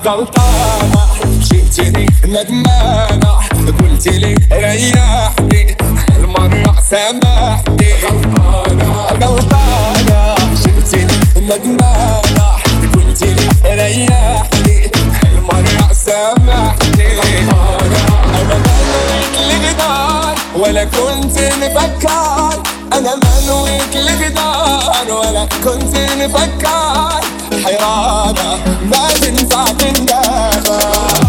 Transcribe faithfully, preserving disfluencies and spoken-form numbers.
غلطانة جبتني ندمانة قلتلي ريحني هالمرة سامحني غلطانة غلطانة جبتني ندمانة قلتلي ريحني هالمرة سامحني غلطانة أنا ما نويت الغدار ولا كنت نفكر أنا ما نويت الغدار ولا كنت نفكر حيرانة ما تنفع تندم